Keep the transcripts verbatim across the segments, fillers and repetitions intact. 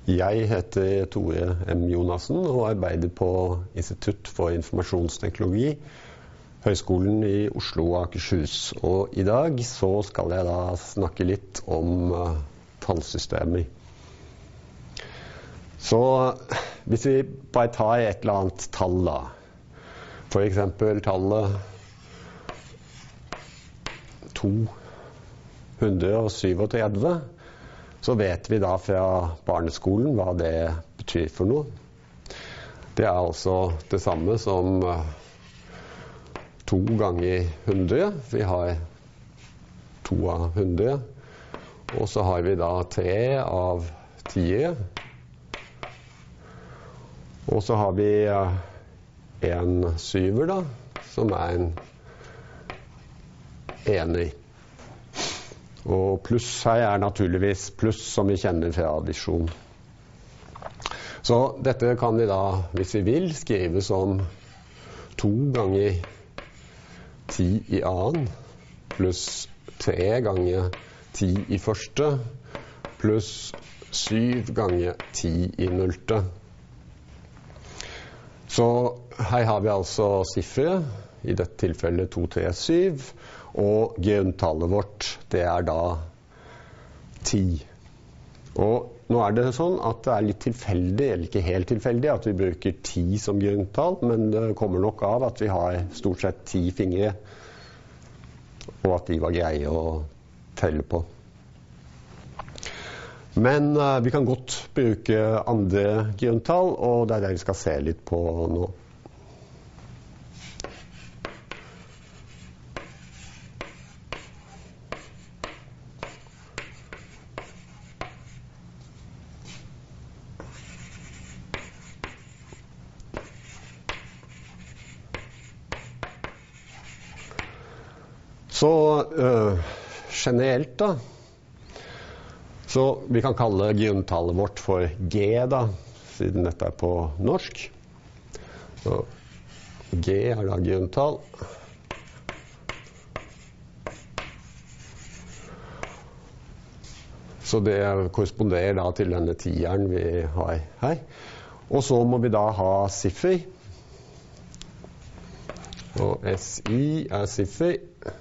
Jeg heter Tore M. Jonassen og arbeider på Institutt for informasjonsteknologi, Høgskolen i Oslo og Akershus. Og i dag så skal jeg da snakke litt om uh, tallsystemer. Så hvis vi bare tar et eller annet tall da, for eksempel tallet to hundre syvogtredve, så vet vi da fra barneskolen hva det betyr for noe. Det er altså det samme som to ganger hundre. Vi har to av hundre. Og så har vi da tre av tiere. Og så har vi en syver da, som er en ener. Og pluss her er naturligvis pluss som vi kjenner fra addition. Så dette kan vi da, hvis vi vil, skrive som to ganger ti i annen, pluss tre ganger ti i første, pluss syv ganger ti i nullte. Så her har vi altså siffre, i dette tilfellet to tre syv, og grunntallet vårt, det er da ti. Og nå er det sånn at det er litt tilfeldig, eller ikke helt tilfeldig, at vi bruker ti som grunntall, men det kommer nok av at vi har stort sett ti fingre, og at de var greie å telle på. Men uh, vi kan godt bruke andre grunntall, og det er det vi skal se litt på nå. Så øh, generelt da, så vi kan kalle grunntallet vårt for G da, siden dette er på norsk. Så G er da grunntall. Så det korresponderer da til denne tieren vi har her. Og så må vi da ha siffer. Og S I er siffer.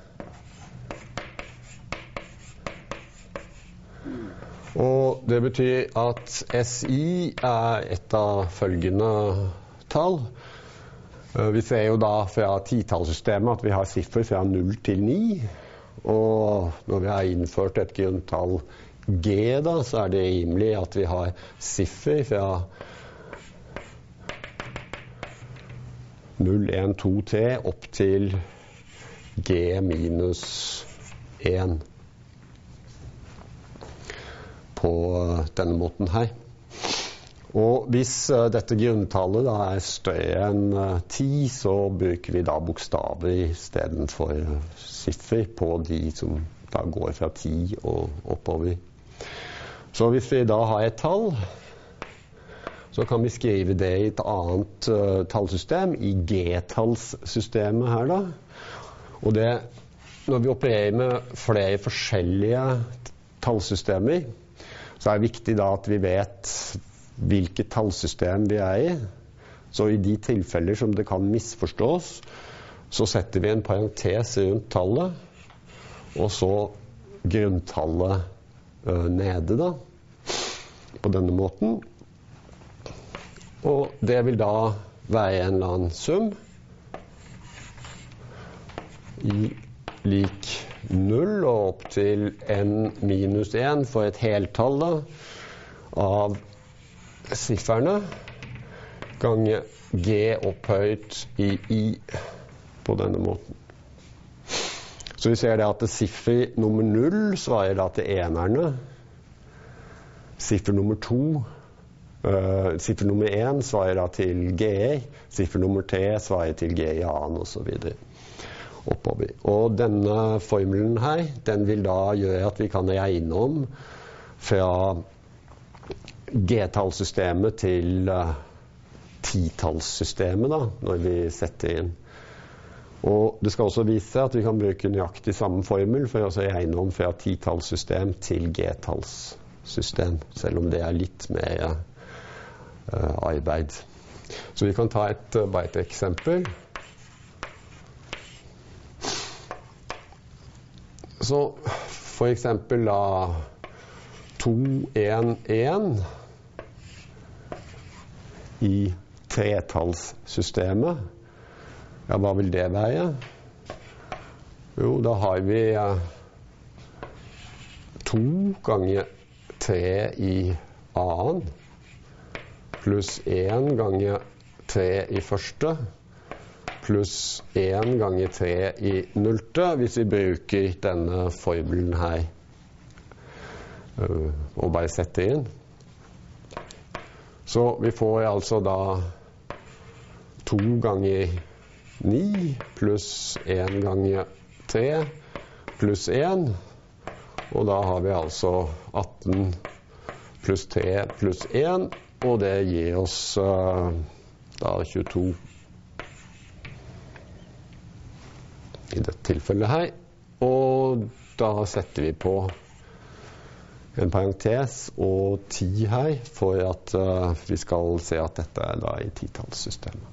Og det betyr at S I er et av følgende tall. Vi ser jo da fra titallssystemet at vi har siffer fra null til ni. Og når vi har innført et grunntall G da, så er det rimelig at vi har siffer fra null, en, to, tre opp til G minus en. På denne måten her. Og hvis uh, dette grunntallet da er større enn uh, ti, så bruker vi da bokstaver i stedet for uh, siffer på de som da går fra ti og oppover. Så hvis vi da har et tall, så kan vi skrive det i et annet uh, tallsystem, i G-tallssystemet her da. Og det, når vi opererer med flere forskjellige tallsystemer, så er det viktig da at vi vet hvilket tallsystem vi er i. Så i de tilfeller som det kan misforstås, så setter vi en parentes rundt tallet, og så grunntallet øh, nede da, på denne måten. Og det vil da være en eller annen sum i lik null og opp til n minus en for et heltall da, av sifferne ganger G opphøyt i I på denne måten. Så vi ser det at siffer nummer null svarer da til enerne. Siffer nummer to, uh, siffer nummer en svarer da til G, siffer nummer tre svarer til G i annen og så videre. Oppover. Og denne formelen her, den vil da gjøre at vi kan regne om fra G-tallssystemet til uh, titallssystemet da, når vi setter inn. Og det skal også vise at vi kan bruke nøyaktig samme formel for å regne om fra titallssystem til G-talls system, selv om det er litt mer uh, arbeid. Så vi kan ta et, uh, bare et eksempel. Så for eksempel da to en en i tretallssystemet. Ja, hva vil det være? Jo, da har vi uh, to ganger tre i annen pluss en ganger tre i første pluss en ganger tre i nullte, hvis vi bruker denne formelen her uh, og bare setter inn. Så vi får altså da to ganger ni pluss en ganger tre pluss en, og da har vi altså atten pluss tre pluss en, og det gir oss uh, da tjueto i dette tilfellet her, og da setter vi på en parentes og ti her for at uh, vi skal se at dette er da i titallssystemet.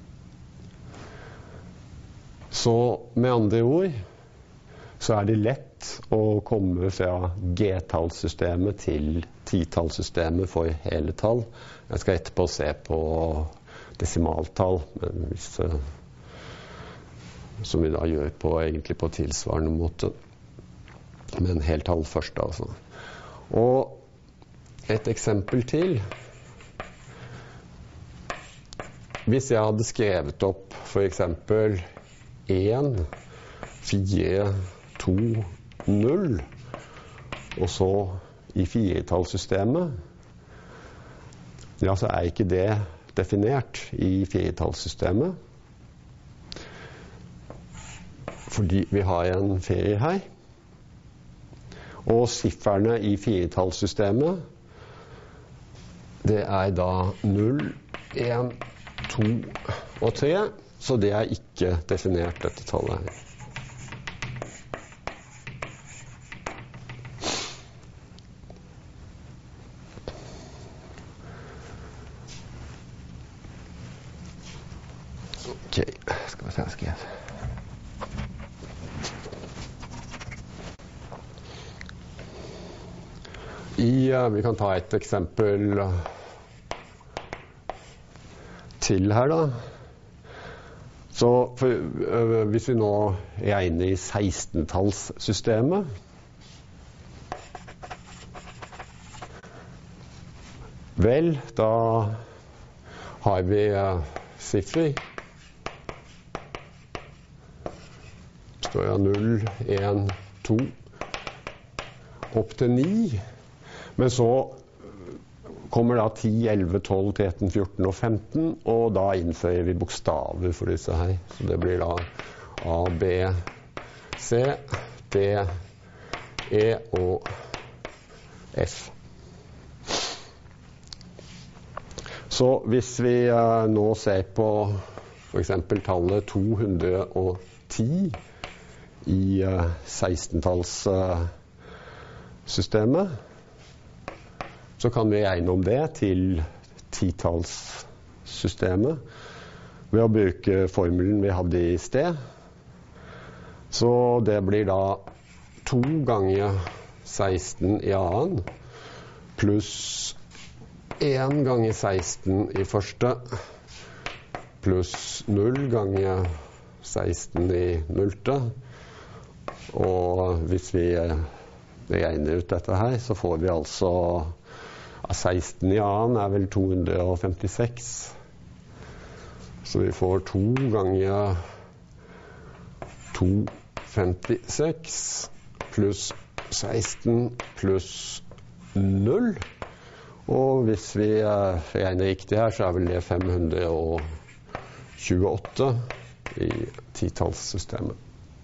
Så med andre ord så er det lett å komme fra G-tallssystemet til titallssystemet for hele tall. Jeg skal etterpå se på desimaltall, men hvis, uh, som vi da gjør på, egentlig på tilsvarende måte. Men heltall først, altså. Og et eksempel til. Hvis jeg hadde skrevet opp for eksempel en, fire, to, null, og så i firetallssystemet, ja, så er ikke det definert i firetallssystemet. Fordi vi har en ferie her. Og sifferne i firetallssystemet, det er da null, en, to og tre, så det er ikke definert, dette tallet her. Ok, skal vi se, skal jeg... I, uh, vi kan ta et eksempel til her da. Så for, uh, hvis vi nå regner i sekstentallssystemet, vel, da har vi uh, siffer. Står det null, en, to, opp til ni. Men så kommer da ti, elleve, tolv, tretten, fjorten og femten, og da innfører vi bokstaver for disse her. Så det blir da A, B, C, D, E og F. Så hvis vi uh, nå ser på for eksempel tallet to hundre og ti i uh, sekstentallssystemet, uh, så kan vi regne om det til titallssystemet ved å bruke formelen vi hadde i sted. Så det blir da to ganger seksten i annen pluss en ganger seksten i første pluss null ganger seksten i nullte. Og hvis vi regner ut dette her, så får vi altså seksten i annen er vel to hundre og femtiseks. Så vi får to ganger to hundre og femtiseks pluss seksten pluss null. Og hvis vi regner riktig her, så er vel det fem hundre og tjueåtte i titallssystemet.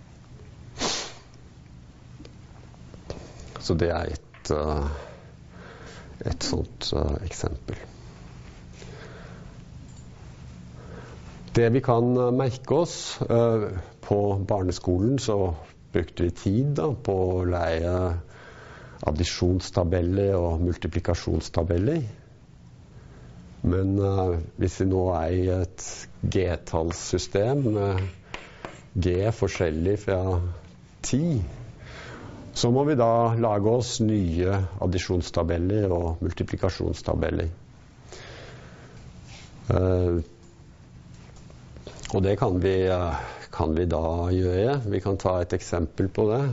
Så det er et... Uh, et sånt uh, eksempel. Det vi kan uh, merke oss uh, på barneskolen, så brukte vi tid da, på å lære addisjonstabeller og multiplikasjonstabeller. Men uh, hvis vi nå er i et g-tallssystem med g forskjellig fra ti, så må vi da lage oss nye addisjonstabeller og multiplikasjonstabeller. Uh, og det kan vi, uh, kan vi da gjøre. Vi kan ta et eksempel på det.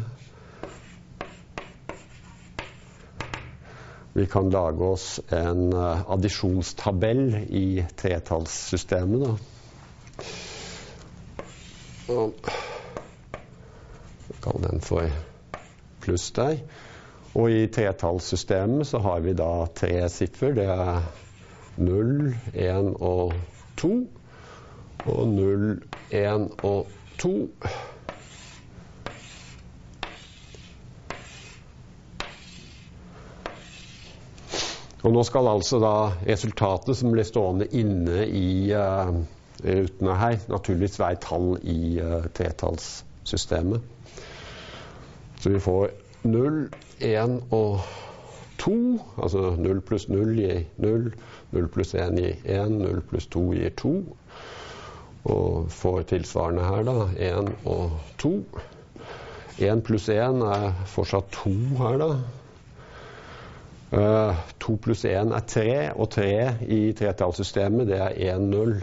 Vi kan lage oss en uh, addisjonstabell i tretallssystemet da. Og kall den for pluss der. Og i tretallssystemet så har vi da tre siffer. Det er null, en og to. Og null, en og to. Og nå skal altså da resultatet som blir stående inne i uh, rutene her, naturligvis være tall i uh, tretallssystemet. Så vi får null, en og to, altså null pluss null gir null, null pluss en gir en, null pluss to gir to. Og får tilsvarende her da, en og to. en pluss en er fortsatt to her da. Uh, to pluss en er tre, og tre i tretallssystemet det er en, null.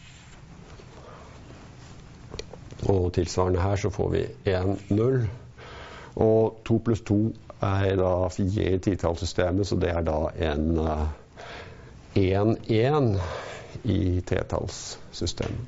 Og tilsvarende her så får vi en, null. Og to pluss to er da fire i titallssystemet, så det er da en uh, en, en i tretallssystemet.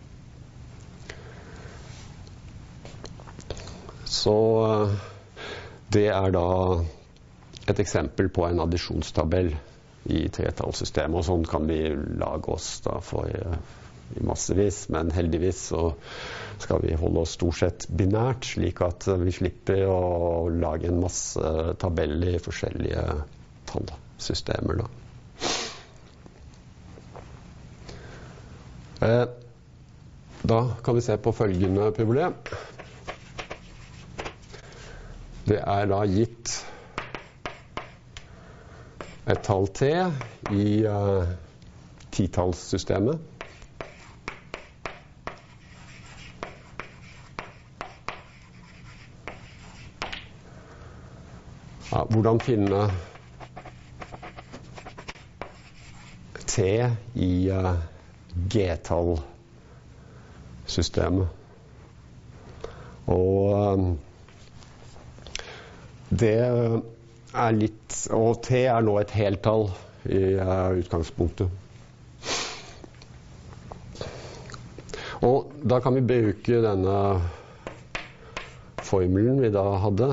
Så uh, det er da et eksempel på en addisjonstabell i tretallssystemet, og sånn kan vi lage oss da for uh, i massevis, men heldigvis så skal vi holde oss stort sett binært, slik at vi slipper å lage en masse tabeller i forskjellige tallsystemer da. Eh, da kan vi se på følgende problem. Det er da gitt et tall t i uh, titallssystemet. Ja, hvordan finne t i uh, g-tallsystemet? Og um, det er litt, og t er nå et heltall i uh, utgangspunktet. Og da kan vi bruke denne formelen vi da hadde.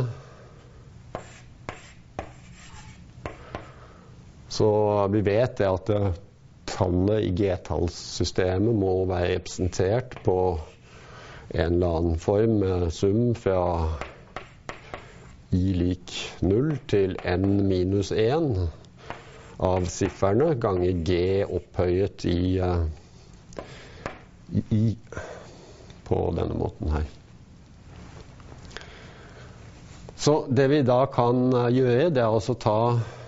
Så vi vet det at uh, tallet i g-tallssystemet må være representert på en eller annen form med sum fra i lik null til n minus en av sifferne ganger g opphøyet i, uh, i i på denne måten her. Så det vi da kan uh, gjøre, det er altså ta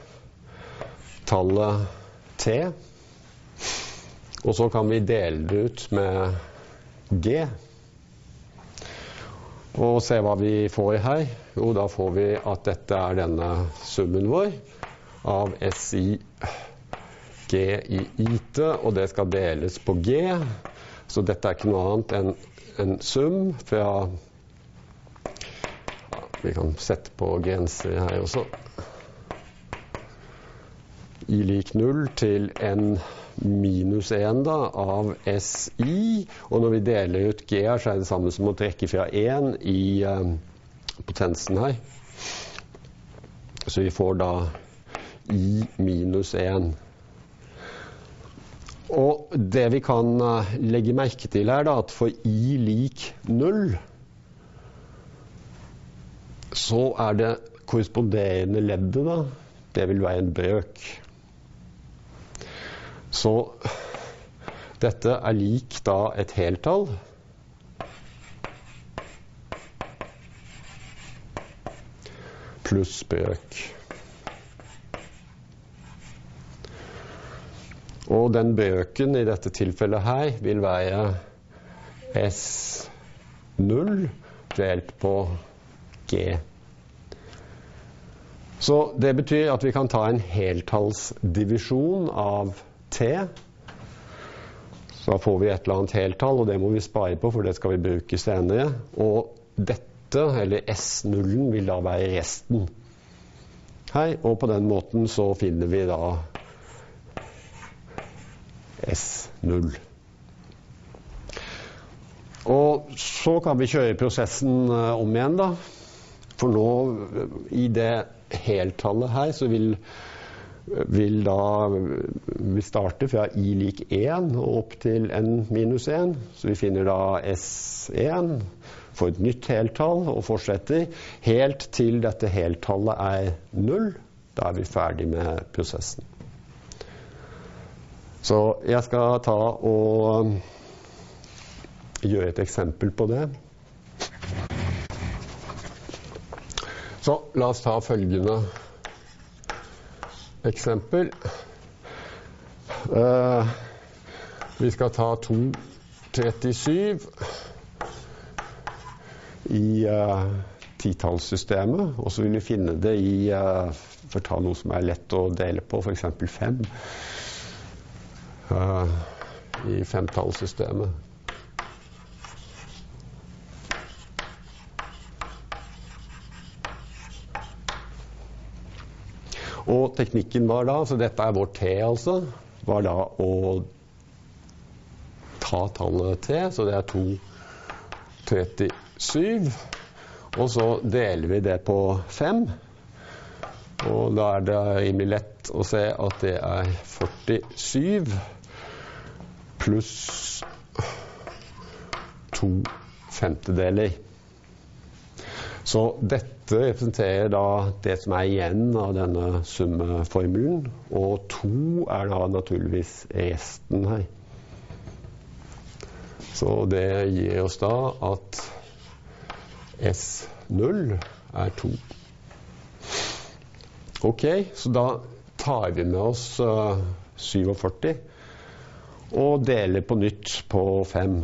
tallet t, og så kan vi dele det ut med g. Og se hva vi får her. Jo, da får vi at dette er denne summen vår av s i g i it, og det skal deles på g. Så dette er ikke noe annet enn en sum fra, ja, vi kan sette på grenser her også, i lik null til n minus en da, av si, og når vi deler ut g her, så er det samme som å trekke fra en i uh, potensen her. Så vi får da i minus en. Og det vi kan uh, legge merke til her da, at for i lik null, så er det korresponderende leddet da, det vil være en brøk. Så dette er lik da et heltall. pluss bøk. Og den bøken i dette tilfellet her vil være S null delt på G. Så det betyr at vi kan ta en heltallsdivisjon av T. Så da får vi et eller annet heltall, og det må vi spare på, for det skal vi bruke senere. Og dette, eller S null, vil da være resten her, og på den måten så finner vi da S null. Og så kan vi kjøre prosessen om igjen da. For nå, i det heltallet her, så vil, vil da vi starte fra I lik én og opp til N minus én. Så vi finner da S én for et nytt heltall og fortsetter helt til dette heltallet er null. Da er vi ferdig med prosessen. Så jeg skal ta og gjøre et eksempel på det. Så la oss ta følgende eksempel. Uh, vi skal ta to trettisju i uh, titallssystemet, og så vil vi finne det i, uh, for å ta noe som er lett å dele på, for eksempel fem. Uh, i femtallssystemet. Og teknikken var da, så dette er vår T altså, var da å ta tallet T, så det er to trettisju, og så deler vi det på fem, og da er det rimelig lett å se at det er førtisju pluss to femtedeler. Så dette representerer da det som er igjen av denne summeformelen, og to er da naturligvis resten her. Så det gir oss da at S null er to. Ok, så da tar vi med oss uh, syttiåtte og deler på nytt på fem.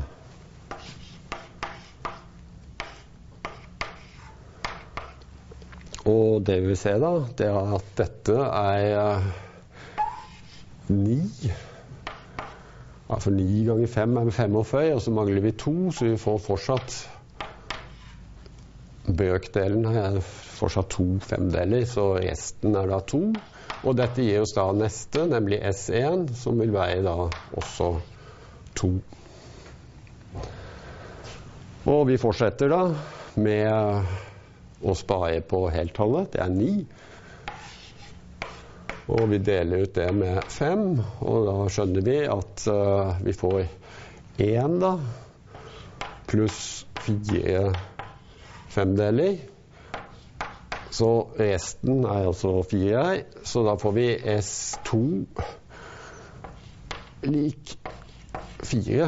Og det vi vil se da, det er at dette er ni. Altså ni ganger fem er femogførti, og så mangler vi to, så vi får fortsatt bøkdelen er fortsatt to femdeler, så resten er da to. Og dette gir oss da neste, nemlig S én, som vil være da også to. Og vi fortsetter da med å spare på heltallet, det er ni. Og vi deler ut det med fem, og da skjønner vi at uh, vi får én da, pluss fire femdeler. Så resten er altså fire her, så da får vi S to lik fire.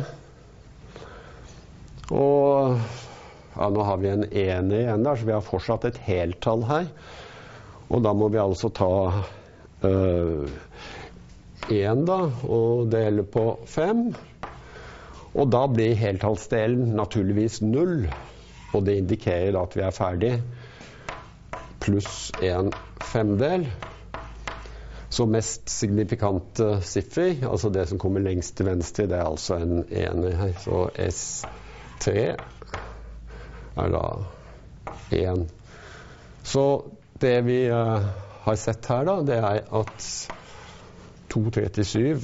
Og ja, nå har vi en ener igjen der, så vi har fortsatt et heltall her. Og da må vi altså ta øh, én da, og dele på fem. Og da blir heltallsdelen naturligvis null, og det indikerer da at vi er ferdig. Pluss en femdel. Så mest signifikante siffer, altså det som kommer lengst til venstre, det er altså en ener her. Så S tre er da én. Så det vi uh, har sett her da, det er at to trettisju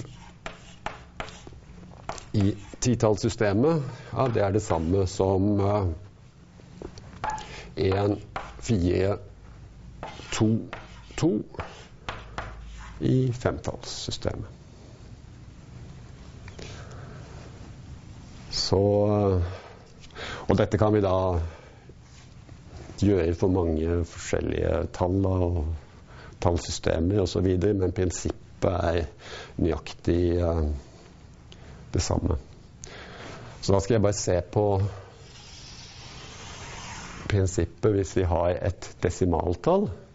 i titallssystemet, ja, det er det samme som uh, en fire to to i femtallssystemet. Så, og dette kan vi da gjøre for mange forskjellige tall og tallsystemer og så videre, men prinsippet er nøyaktig uh, det samme. Så da skal jeg bare se på prinsippet hvis vi har et desimaltall.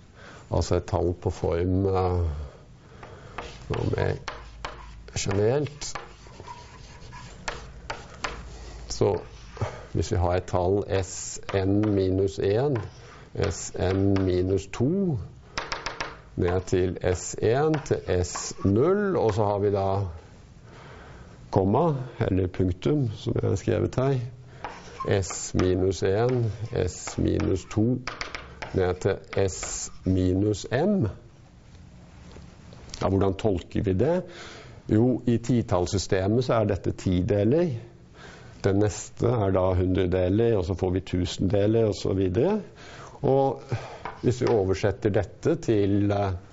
altså et tall på form uh, noe mer generelt. Så hvis vi har et tall Sn minus en, Sn minus to, ned til S en til S null, og så har vi da komma, eller punktum, som jeg har skrevet her. S minus en, S minus to, ned til S minus M. Ja, hvordan tolker vi det? Jo, i titallssystemet så er dette tideler. Den neste er da hundredeler, og så får vi tusendeler, og så videre. Og hvis vi oversetter dette til,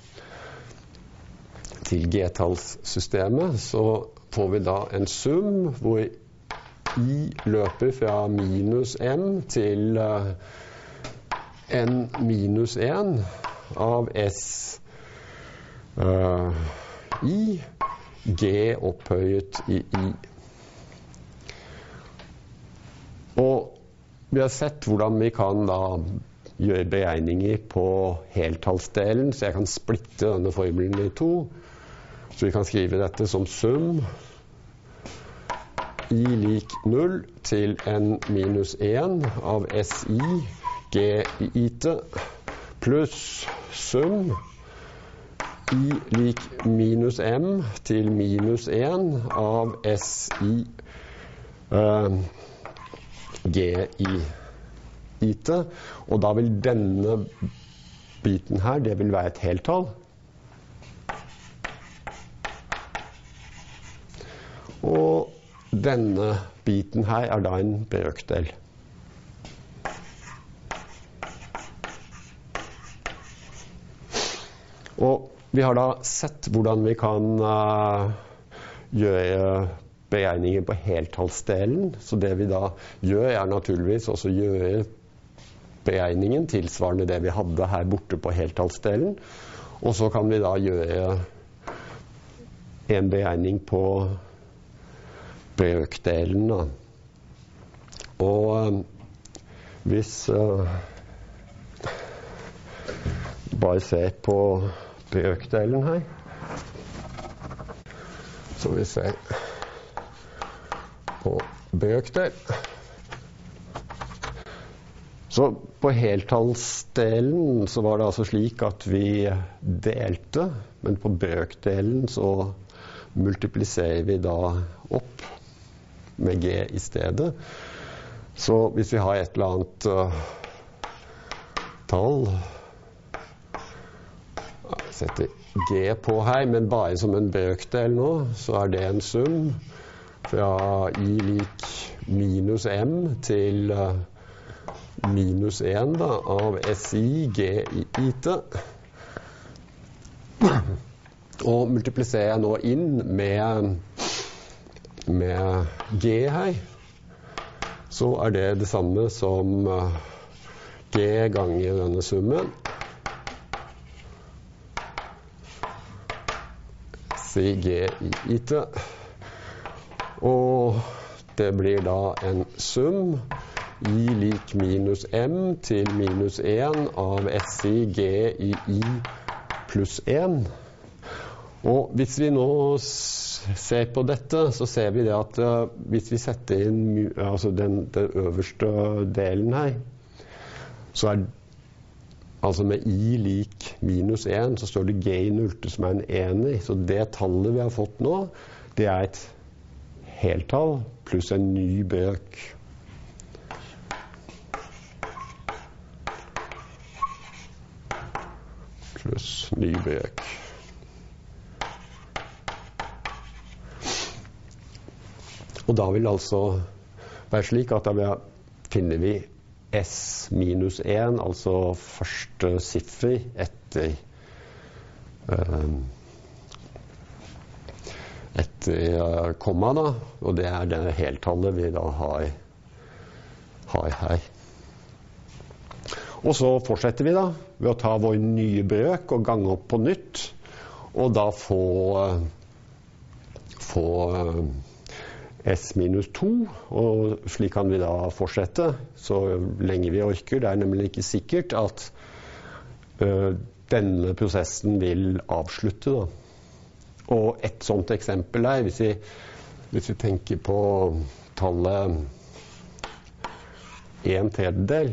til g-tallssystemet, så får vi da en sum hvor i løper fra minus m til n minus en av s uh, i, g opphøyet i i. Og vi har sett hvordan vi kan da gjøre beregninger på heltallsdelen, så jeg kan splitte denne formelen i to. Så vi kan skrive dette som sum i lik null til n minus en av si g i it pluss sum i lik minus m til minus en av si uh, g i it, og da vil denne biten her, det vil være et heltall. Og denne biten her er da en brøkdel. Og vi har da sett hvordan vi kan uh, gjøre beregninger på heltallsdelen, så det vi da gjør er naturligvis også gjøre beregningen tilsvarende det vi hadde her borte på heltallsdelen, og så kan vi da gjøre en beregning på brøkdelen da. Og hvis uh, bare ser på brøkdelen her, så vi ser på brøkdel. Så på heltallsdelen så var det altså slik at vi delte, men på brøkdelen så multipliserer vi da opp med g i stedet. Så hvis vi har et eller annet uh, tall, jeg setter g på her, men bare som en brøkdel nå, så er det en sum fra i lik minus m til uh, minus en da, av si g i it. Og multipliserer jeg nå inn med, med g her, så er det det samme som uh, g ganger denne summen. Si g i it. Og det blir da en sum i lik minus m til minus en av si g i i pluss en. Og hvis vi nå ser på dette, så ser vi det at uh, hvis vi setter inn altså den, den øverste delen her, så er altså med i lik minus en, så står det g i nullte som er en ener. Så det tallet vi har fått nå, det er et heltall pluss en ny brøk. Pluss ny brøk. Og da vil det altså være slik at da finner vi s minus en, altså første siffer etter uh, etter uh, komma da, og det er det heltallet vi da har, har her. Og så fortsetter vi da ved å ta vår nye brøk og gange opp på nytt, og da få, få uh, s minus to, og slik kan vi da fortsette så lenge vi orker. Det er nemlig ikke sikkert at uh, denne prosessen vil avslutte. Da. Og et sånt eksempel er, hvis vi, hvis vi tenker på tallet en tredjedel,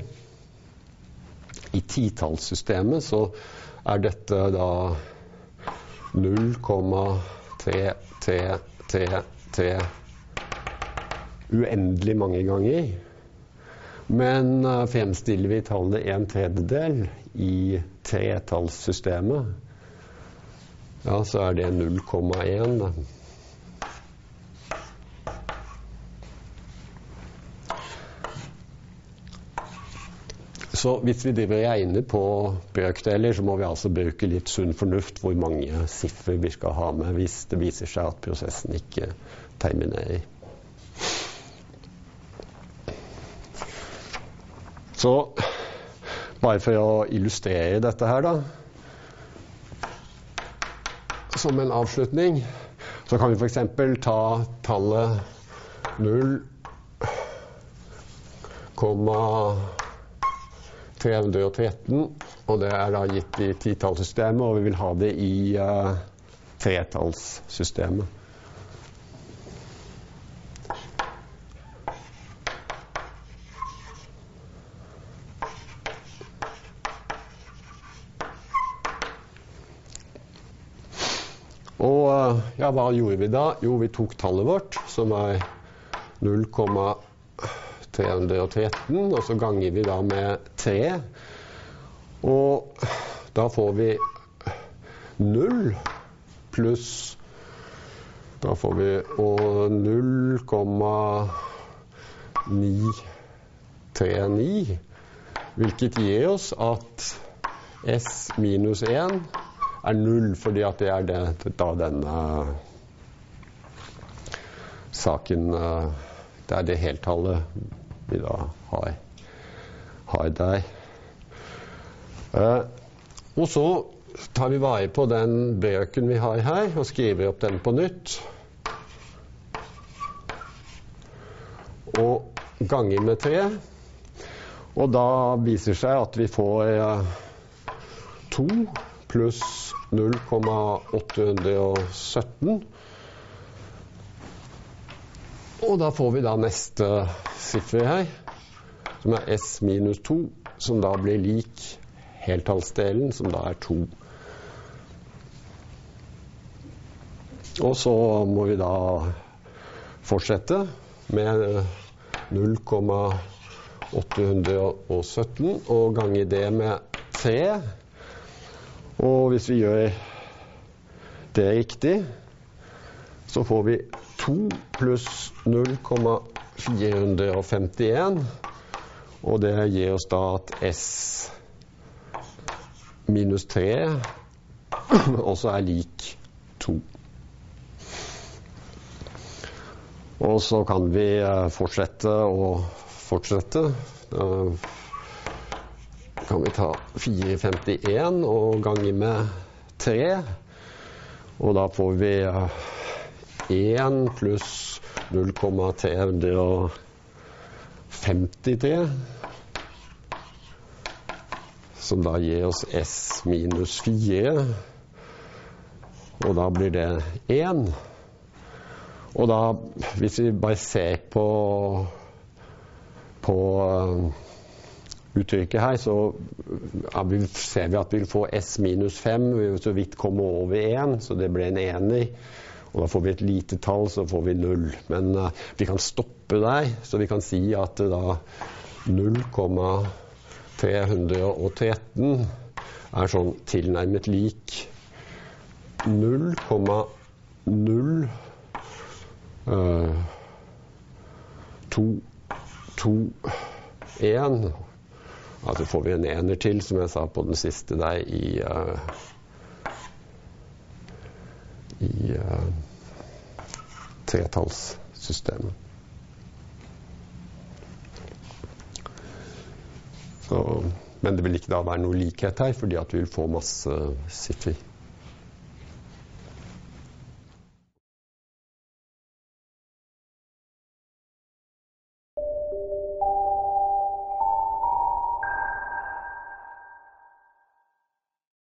i titallssystemet så er dette da null komma tre tre tre tre uendelig mange ganger. Men uh, fremstiller vi tallet en tredjedel i tretallssystemet, ja, så er det null komma en. Så hvis vi driver regner på brøkdeler, så må vi altså bruke litt sunn fornuft hvor mange siffer vi skal ha med hvis det viser seg at prosessen ikke terminerer. Så bare for å illustrere dette her da, som en avslutning, så kan vi for eksempel ta tallet null komma tre hundre og tretten, og det er da gitt i titallssystemet, og vi vil ha det i uh, tretallssystemet. Og uh, ja, hva gjorde vi da? Jo, vi tok tallet vårt, som er null komma tre hundre og tretten, og så ganger vi da med tre, og da får vi null pluss, da får vi og null komma ni tre ni, hvilket gir oss at S minus en er null, fordi at det er det, da denne saken, det er det heltallet vi da har, har der. Eh, og så tar vi vare på den brøken vi har her, og skriver opp den på nytt. Og ganger med tre. Og da viser seg at vi får eh, to pluss null komma åtte sytten. Og da får vi da neste siffer her, som er S minus to, som da blir lik heltallsdelen, som da er to. Og så må vi da fortsette med null komma åtte sytten og gange det med tre. Og hvis vi gjør det riktig, så får vi to pluss null komma fire femtien, og det gir oss da at S minus tre også er lik to. Og så kan vi fortsette og fortsette. Da kan vi ta fire femtien og gange med tre, og da får vi en pluss null komma tre femtitre, som da gir oss S minus fire, og da blir det en. Og da, hvis vi bare ser på, på uttrykket her, så ja, vi ser vi at vi vil få S minus fem, vi vil så vidt komme over en, så det ble en ener. Og da får vi et lite tall, så får vi null. Men uh, vi kan stoppe der, så vi kan si at uh, da null komma tre tretten er sånn tilnærmet lik null komma null to to en. Altså får vi en ener til, som jeg sa på den siste der, i uh, i uh, tretallssystemet. Så, men det vil ikke da være noe likhet her, fordi at vi vil få masse siffer.